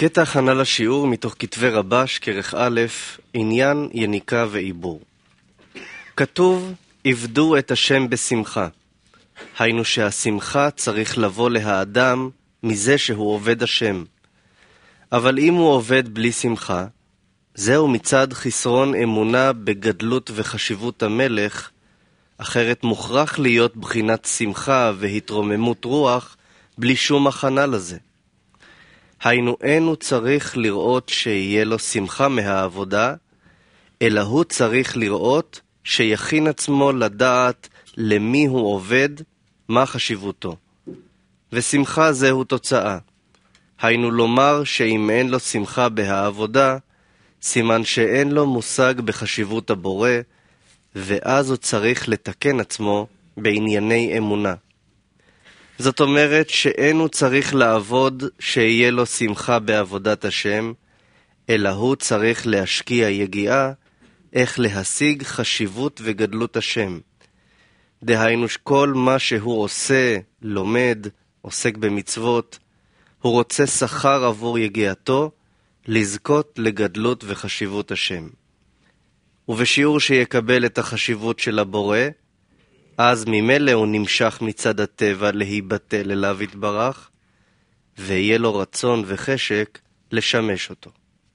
קטע הכנה לשיעור מתוך כתבי רבש, כרך א', עניין, יניקה ועיבור. כתוב, עבדו את השם בשמחה. היינו שהשמחה צריך לבוא להאדם מזה שהוא עובד השם. אבל אם הוא עובד בלי שמחה, זהו מצד חסרון אמונה בגדלות וחשיבות המלך, אחרת מוכרח להיות בחינת שמחה והתרוממות רוח בלי שום הכנה לזה. היינו אין הוא צריך לראות שיהיה לו שמחה מהעבודה, אלא הוא צריך לראות שיכין עצמו לדעת למי הוא עובד, מה חשיבותו. ושמחה זהו תוצאה. היינו לומר שאם אין לו שמחה בהעבודה, סימן שאין לו מושג בחשיבות הבורא, ואז הוא צריך לתקן עצמו בענייני אמונה. זאת אומרת שאין הוא צריך לעבוד שיהיה לו שמחה בעבודת השם, אלא הוא צריך להשקיע יגיעה איך להשיג חשיבות וגדלות השם. דהיינו שכל מה שהוא עושה, לומד, עוסק במצוות, הוא רוצה שכר עבור יגיעתו, לזכות לגדלות וחשיבות השם. ובשיעור שיקבל את החשיבות של הבורא, אז ממילא הוא נמשך מצד הטבע להיבטל אליו יתברך, ויהיה לו רצון וחשק לשמש אותו.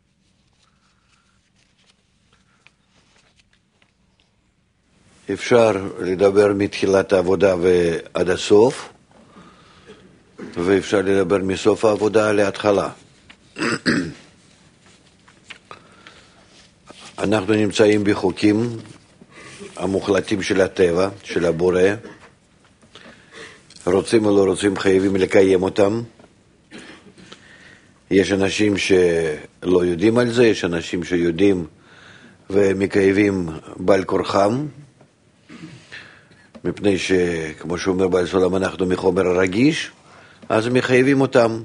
אפשר לדבר מתחילת העבודה ועד הסוף, ואפשר לדבר מסוף העבודה להתחלה. אנחנו נמצאים בחוקים המוחלטים של הטבע, של הבורא. רוצים או לא רוצים, חייבים לקיים אותם. יש אנשים שלא יודעים על זה, יש אנשים שיודעים ומקייבים בעל כורחם, מפני שכמו שאומר בעל סולם, אנחנו מחומר הרגיש, אז מחייבים אותם,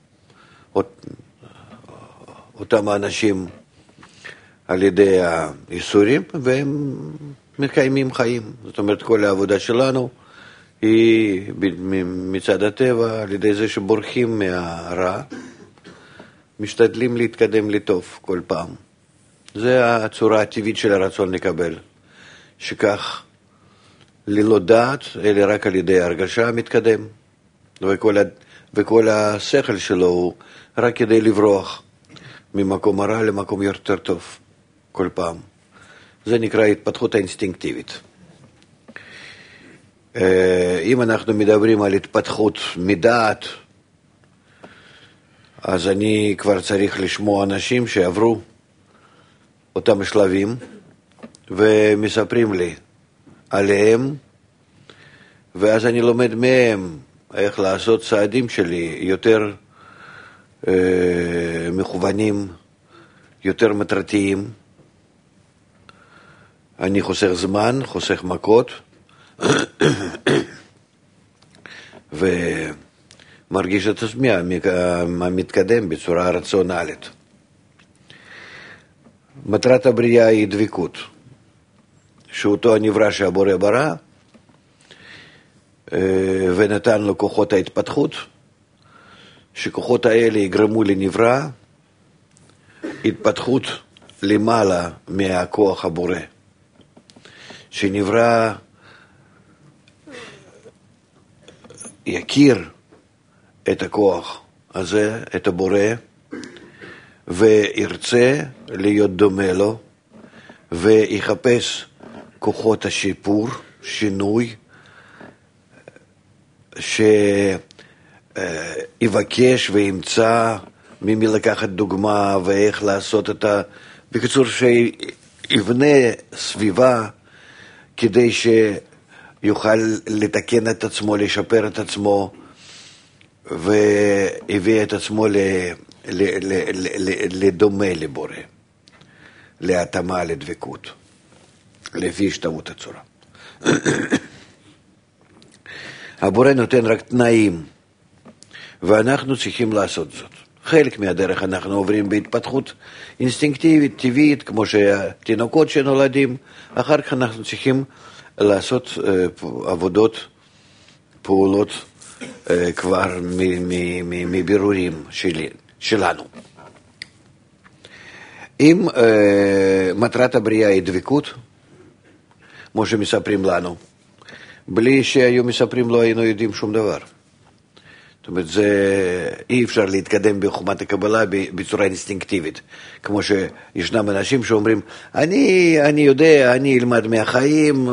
אותם האנשים על ידי האיסורים, והם מקיימים חיים. זאת אומרת, כל העבודה שלנו היא מצד הטבע, על ידי זה שבורחים מהרע, משתדלים להתקדם לטוב כל פעם. זה הצורה הטבעית של הרצון לקבל, שכך ללא דעת, אלא רק על ידי הרגשה מתקדם, וכל השכל שלו הוא רק כדי לברוח ממקום הרע למקום יותר טוב כל פעם. זה נקרא התפתחות האינסטינקטיבית. אם אנחנו מדברים על התפתחות מדעת, אז אני כבר צריך לשמוע אנשים שעברו אותם שלבים, ומספרים לי עליהם, ואז אני לומד מהם איך לעשות צעדים שלי יותר מכוונים, יותר מטרתיים. אני חוסך זמן, חוסך מכות, ומרגיש את עצמי המתקדם בצורה רציונלית. מטרת הבריאה היא דבקות, שאותו הנברא שהבורא ברא, ונתן לו כוחות ההתפתחות, שכוחות האלה יגרמו לנברא התפתחות למעלה מהכוח הבורא. שנברא יכיר את הכוח הזה, את הבורא, וירצה להיות דומה לו, ויחפש כוחות השיפור, שינוי, שיבקש וימצא ממי לקחת דוגמה ואיך לעשות את בקיצור, שיבנה סביבה כדי שיוכל לתקן את עצמו, לשפר את עצמו, והביא את עצמו לדומה לבורא, להתאמה לדבקות, לפי השתוות הצורה. הבורא נותן רק תנאים, ואנחנו צריכים לעשות זאת. חלק מהדרך אנחנו עוברים בהתפתחות אינסטינקטיבית, טבעית, כמו שהתינוקות שנולדים. אחר כך אנחנו צריכים לעשות עבודות, פעולות כבר מבירורים שלנו. אם מטרת הבריאה היא דבקות, כמו שמספרים לנו, בלי שהיו מספרים לא היינו יודעים שום דבר. זאת אומרת, אי אפשר להתקדם בחוכמת הקבלה בצורה אינסטינקטיבית. כמו שישנם אנשים שאומרים, אני יודע, אני אלמד מהחיים,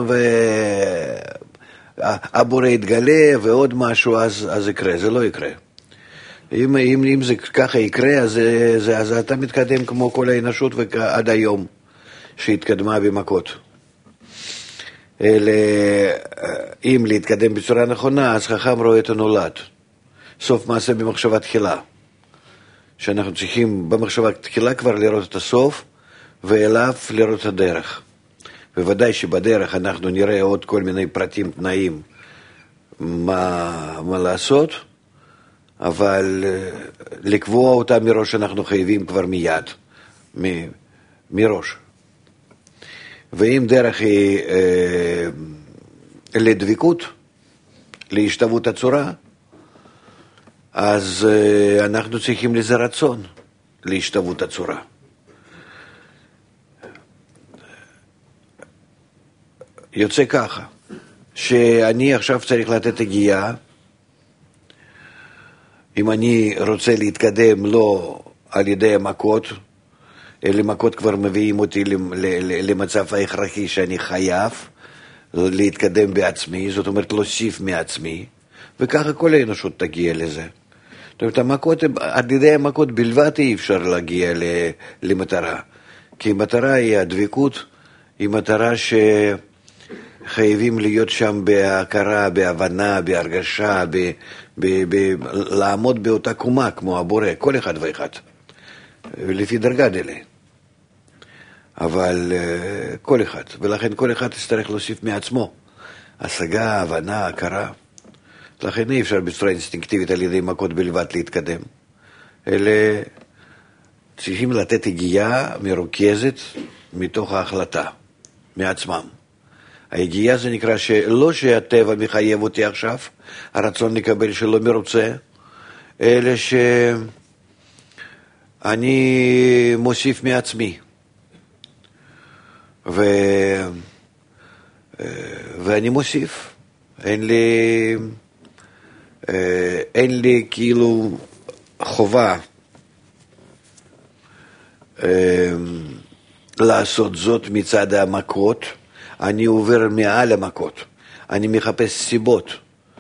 והבורא יתגלה ועוד משהו, אז יקרה. זה לא יקרה. אם זה ככה יקרה, אז אתה מתקדם כמו כל האנושות ועד היום שהתקדמה במכות. אם להתקדם בצורה נכונה, אז חכם רואה את הנולד. סוף מעשה במחשבה תחילה. שאנחנו צריכים במחשבה תחילה כבר לראות את הסוף, ואליו לראות את הדרך. בוודאי שבדרך אנחנו נראה עוד כל מיני פרטים, תנאים, מה לעשות, אבל לקבוע אותה מראש אנחנו חייבים כבר מיד, מראש. ואם דרך היא לדבקות, להשתוות הצורה, אז אנחנו צריכים לזה רצון, להשתוות הצורה. יוצא ככה, שאני עכשיו צריך לתת הגיעה, אם אני רוצה להתקדם לא על ידי המכות, אלה מכות כבר מביאים אותי למצב ההכרחי שאני חייב להתקדם בעצמי, זאת אומרת להוסיף מעצמי, וככה כל האנושות תגיע לזה. זאת אומרת, המכות, עד ידי המכות בלבד אי אפשר להגיע למטרה, כי מטרה היא הדבקות, היא מטרה שחייבים להיות שם בהכרה, בהבנה, בהרגשה, לעמוד באותה קומה כמו הבורא, כל אחד ואחד, לפי דרגה דלה. אבל כל אחד, ולכן כל אחד יצטרך להוסיף מעצמו, השגה, הבנה, הכרה. לכן אי אפשר בצורה אינסטינקטיבית על ידי מכות בלבד להתקדם. אלה צריכים לתת הגיעה מרוכזת מתוך ההחלטה, מעצמם. ההגיעה זה נקרא שלא שהטבע מחייב אותי עכשיו, הרצון לקבל שלא מרוצה, אלא שאני מוסיף מעצמי. ואני מוסיף. אין לי כאילו חובה לעשות זאת מצד המכות, אני עובר מעל המכות, אני מחפש סיבות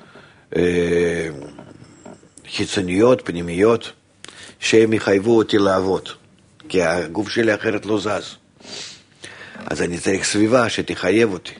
חיצוניות, פנימיות, שהם יחייבו אותי לעבוד, כי הגוף שלי אחרת לא זז. אז אני צריך סביבה שתחייב אותי.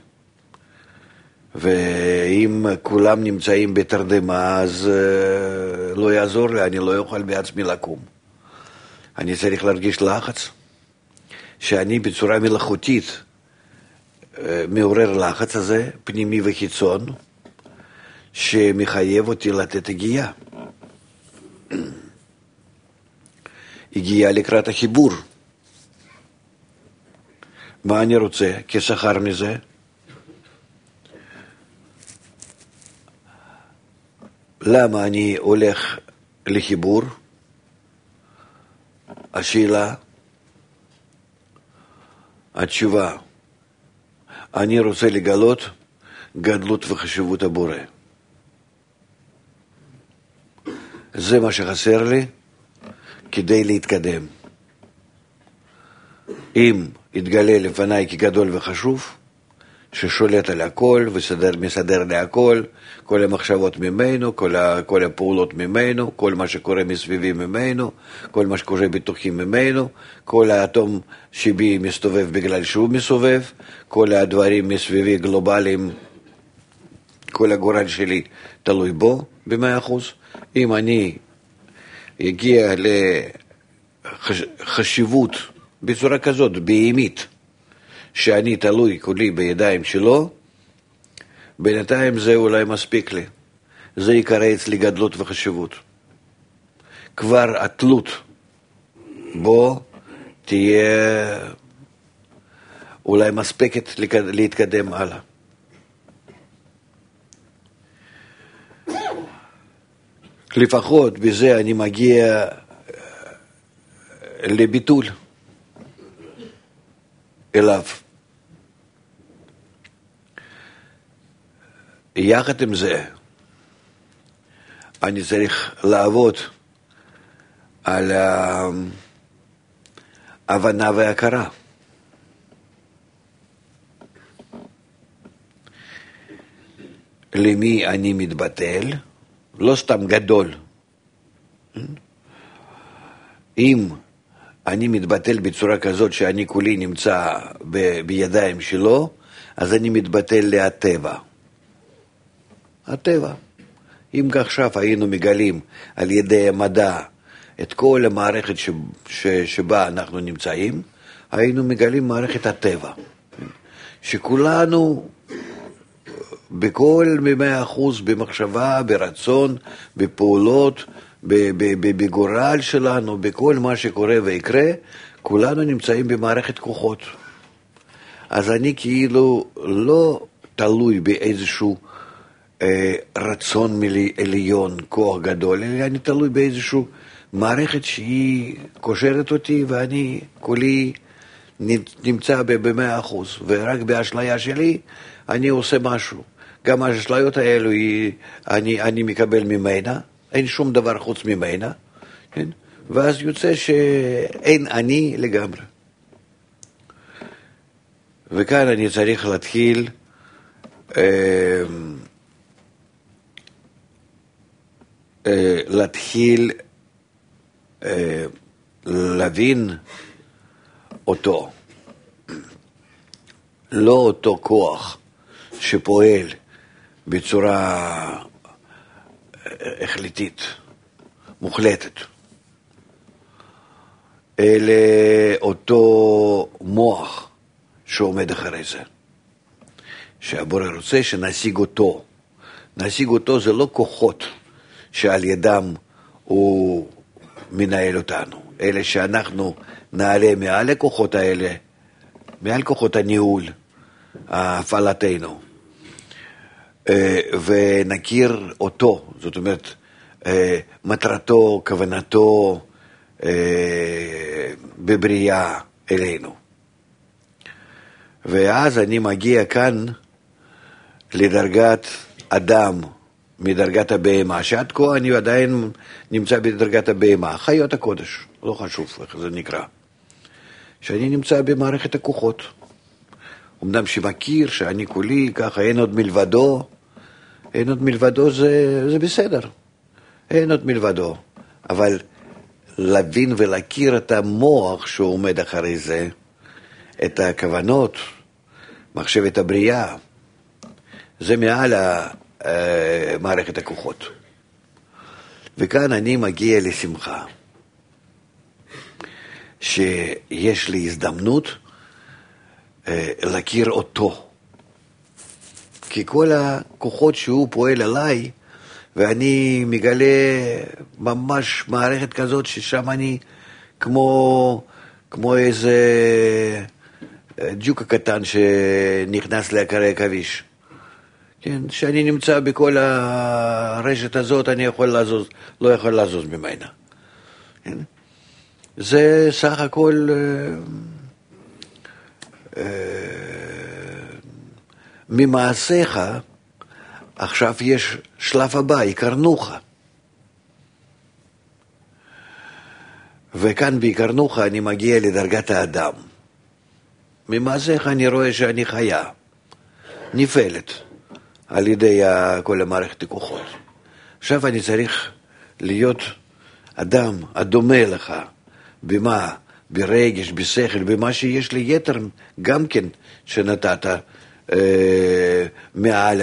ואם כולם נמצאים בתרדמה, אז לא יעזור לי, אני לא אוכל בעצמי לקום. אני צריך להרגיש לחץ, שאני בצורה מלאכותית מעורר לחץ הזה, פנימי וחיצון, שמחייב אותי לתת הגיעה. הגיעה לקראת החיבור. מה אני רוצה כשכר מזה? למה אני הולך לחיבור? השאלה, התשובה, אני רוצה לגלות גדלות וחשיבות הבורא. זה מה שחסר לי כדי להתקדם. אם יתגלה לפניי כגדול וחשוב, ששולט על הכל ומסדר להכל, כל המחשבות ממנו, כל הפעולות ממנו, כל מה שקורה מסביבי ממנו, כל מה שקורה בתוכי ממנו, כל האטום שבי מסתובב בגלל שהוא מסובב, כל הדברים מסביבי גלובליים, כל הגורל שלי תלוי בו ב100%. אם אני אגיע לחשיבות בצורה כזאת, בהימית, שאני תלוי כולי בידיים שלו, בינתיים זה אולי מספיק לי. זה יקרא אצלי גדלות וחשיבות. כבר התלות בו תהיה אולי מספקת להתקדם הלאה. לפחות בזה אני מגיע לביטול. אליו. יחד עם זה, אני צריך לעבוד על ההבנה וההכרה. למי אני מתבטל, לא סתם גדול. אם אני מתבטל בצורה כזאת שאני כולי נמצא בידיים שלו, אז אני מתבטל להטבע. הטבע. אם עכשיו היינו מגלים על ידי המדע את כל המערכת שבה אנחנו נמצאים, היינו מגלים מערכת הטבע. שכולנו בכל 100% במחשבה, ברצון, בפעולות, בגורל שלנו, בכל מה שקורה ויקרה, כולנו נמצאים במערכת כוחות. אז אני כאילו לא תלוי באיזשהו רצון עליון, כוח גדול, אלא אני תלוי באיזשהו מערכת שהיא קושרת אותי ואני כולי נמצא ב100%, ורק באשליה שלי אני עושה משהו. גם האשליות האלו אני מקבל ממנה, אין שום דבר חוץ ממנה, כן? ואז יוצא שאין אני לגמרי. וכאן אני צריך להתחיל להבין אותו, לא אותו כוח שפועל בצורה החלטית, מוחלטת, אלא אותו מוח שעומד אחרי זה, שהבורא רוצה שנשיג אותו. נשיג אותו זה לא כוחות שעל ידם הוא מנהל אותנו, אלא שאנחנו נעלה מעל הכוחות האלה, מעל כוחות הניהול, הפעלתנו, ונכיר אותו, זאת אומרת, מטרתו, כוונתו בבריאה אלינו. ואז אני מגיע כאן לדרגת אדם, מדרגת הבהמה, שעד כה אני עדיין נמצא בדרגת הבהמה, חיות הקודש, לא חשוב איך זה נקרא, שאני נמצא במערכת הכוחות. אמנם שמכיר שאני כולי ככה, אין עוד מלבדו, אין עוד מלבדו זה בסדר, אין עוד מלבדו, אבל להבין ולהכיר את המוח שעומד אחרי זה, את הכוונות, מחשבת הבריאה, זה מעל מערכת הכוחות. וכאן אני מגיע לשמחה, שיש לי הזדמנות להכיר אותו. כי כל הכוחות שהוא פועל עליי, ואני מגלה ממש מערכת כזאת ששם אני כמו איזה ג'וק הקטן שנכנס לעקרי עכביש. כן, שאני נמצא בכל הרשת הזאת, אני לא יכול לזוז ממנה. כן? זה סך הכל ממעשיך, עכשיו יש שלב הבא, יקרנוך. וכאן ביקרנוך אני מגיע לדרגת האדם. ממעשיך אני רואה שאני חיה, נפעלת על ידי כל המערכת הכוחות. עכשיו אני צריך להיות אדם הדומה לך, במה? ברגש, בשכל, במה שיש לי יתר גם כן שנתת מעל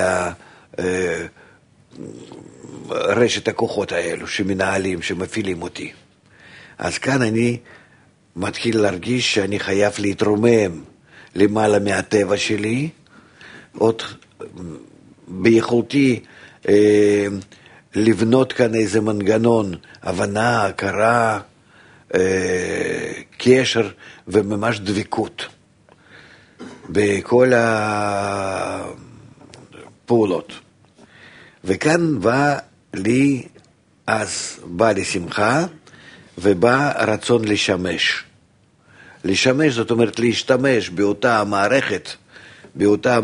רשת הכוחות האלו שמנהלים, שמפעילים אותי. אז כאן אני מתחיל להרגיש שאני חייב להתרומם למעלה מהטבע שלי, עוד ביכולתי לבנות כאן איזה מנגנון, הבנה, הכרה, קשר וממש דבקות בכל הפעולות. וכאן בא לי שמחה ובא רצון לשמש, לשמש, זאת אומרת להשתמש באותה מערכת, באותה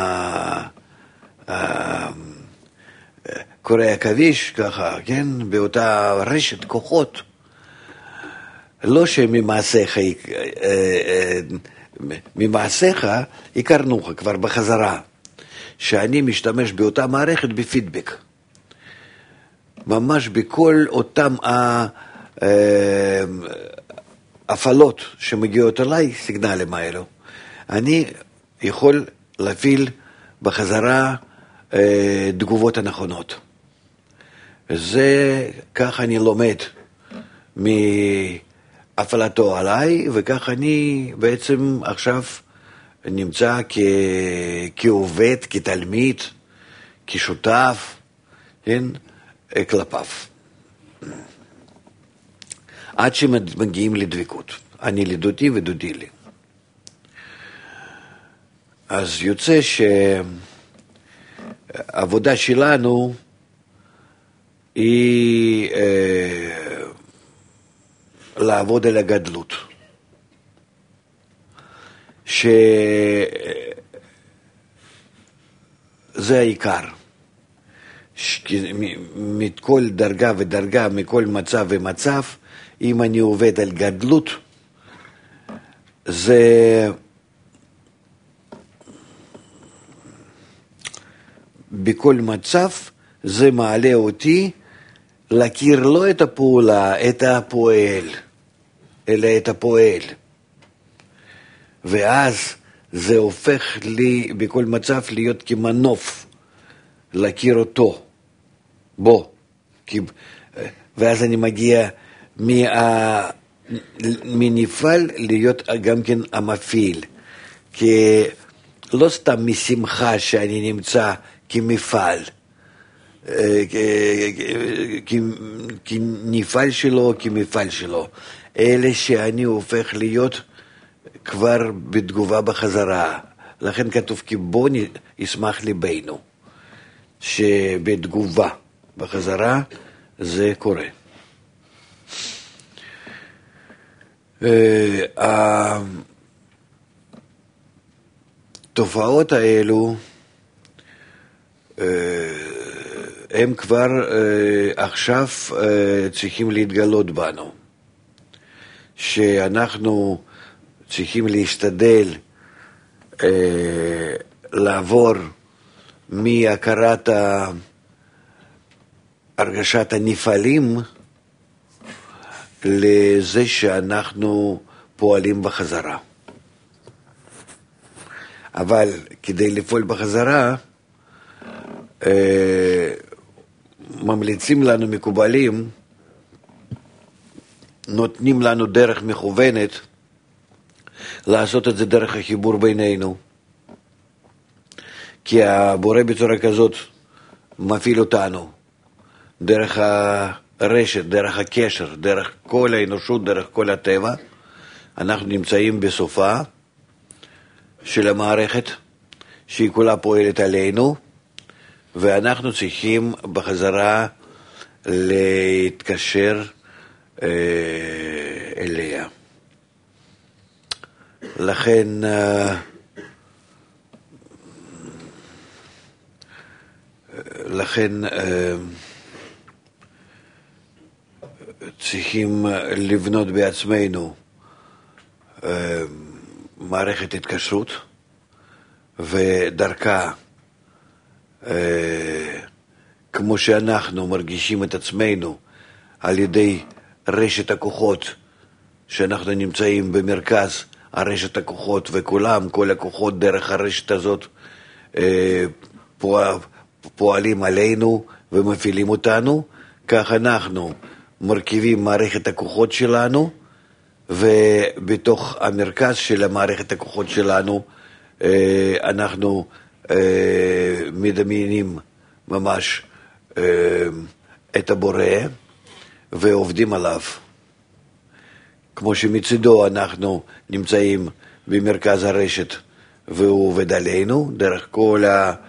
קורי עכביש, ככה, כן? באותה רשת כוחות, לא שממעשיך יקרנוך כבר בחזרה, שאני משתמש באותה מערכת בפידבק, ממש בכל אותם הפעלות שמגיעות אליי, סיגנלים האלו, אני יכול להפעיל בחזרה תגובות הנכונות. זה כך אני לומד מהפעלתו עליי, וכך אני בעצם עכשיו נמצא כעובד, כתלמיד, כשותף, כן, כלפיו. עד שמגיעים לדבקות. אני לדודי ודודי לי. אז יוצא שהעבודה שלנו היא לעבוד על הגדלות. שזה העיקר. מכל דרגה ודרגה, מכל מצב ומצב, אם אני עובד על גדלות, זה בכל מצב זה מעלה אותי להכיר לא את הפעולה, את הפועל, אלא את הפועל. ואז זה הופך לי בכל מצב להיות כמנוף, להכיר אותו, בו. ואז אני מגיע מנפעל להיות גם כן המפעיל. כי לא סתם משמחה שאני נמצא כמפעל, כנפעל שלו, כמפעל שלו, אלה שאני הופך להיות כבר בתגובה בחזרה. לכן כתוב כי בוא ישמח ליבנו, שבתגובה בחזרה זה קורה. התופעות האלו הם כבר עכשיו צריכים להתגלות בנו, שאנחנו צריכים להשתדל לעבור מהכרת הרגשת הנפעלים לזה שאנחנו פועלים בחזרה. אבל כדי לפעול בחזרה, ממליצים לנו מקובלים, נותנים לנו דרך מכוונת, לעשות את זה דרך החיבור בינינו. כי הבורא בצורה כזאת מפעיל אותנו, דרך הרשת, דרך הקשר, דרך כל האנושות, דרך כל הטבע. אנחנו נמצאים בסופה של המערכת, שהיא כולה פועלת עלינו, ואנחנו צריכים בחזרה להתקשר אליה. לכן צריכים לבנות בעצמנו מערכת התקשרות, ודרכה, כמו שאנחנו מרגישים את עצמנו על ידי רשת הכוחות, שאנחנו נמצאים במרכז הרשת הכוחות, וכולם, כל הכוחות דרך הרשת הזאת פועלים עלינו ומפעילים אותנו. כך אנחנו מרכיבים מערכת הכוחות שלנו, ובתוך המרכז של המערכת הכוחות שלנו אנחנו מדמיינים ממש את הבורא ועובדים עליו. כמו שמצידו אנחנו נמצאים במרכז הרשת והוא עובד עלינו, דרך כל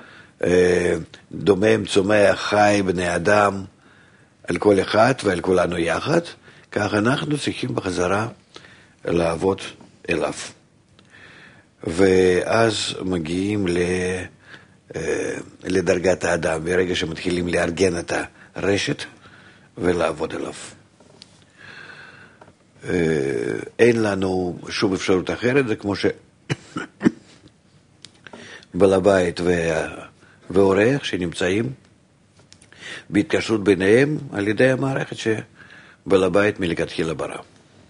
הדומם, צומח, חי, בני אדם, על כל אחד ועל כולנו יחד. כך אנחנו צריכים בחזרה לעבוד אליו. ואז מגיעים לדרגת האדם, ברגע שמתחילים לארגן את הרשת ולעבוד עליו. אין לנו שום אפשרות אחרת, זה כמו בעל הבית ואורח שנמצאים בהתקשרות ביניהם על ידי המערכת שבעל הבית מלכתחילה ברא.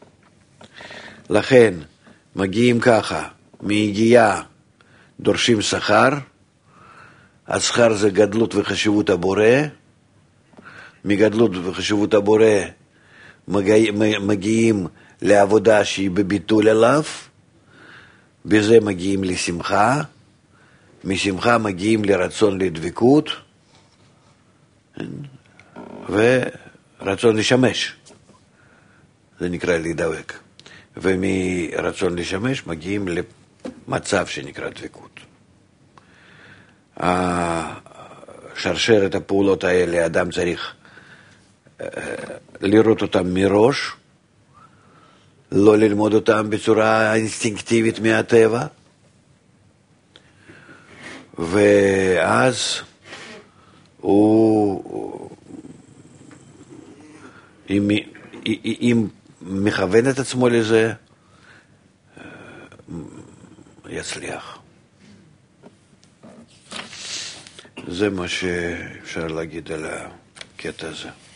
לכן מגיעים ככה, מיגיעה דורשים שכר, השכר זה גדלות וחשיבות הבורא, מגדלות וחשיבות הבורא מגיעים לעבודה שהיא בביטול עליו, בזה מגיעים לשמחה, משמחה מגיעים לרצון לדבקות, ורצון לשמש, זה נקרא להידבק, ומרצון לשמש מגיעים למצב שנקרא דבקות. שרשרת הפעולות האלה, האדם צריך לראות אותם מראש, לא ללמוד אותם בצורה אינסטינקטיבית מהטבע, ואז אם מכוון את עצמו לזה, יצליח. זה מה שאפשר להגיד על הקטע הזה.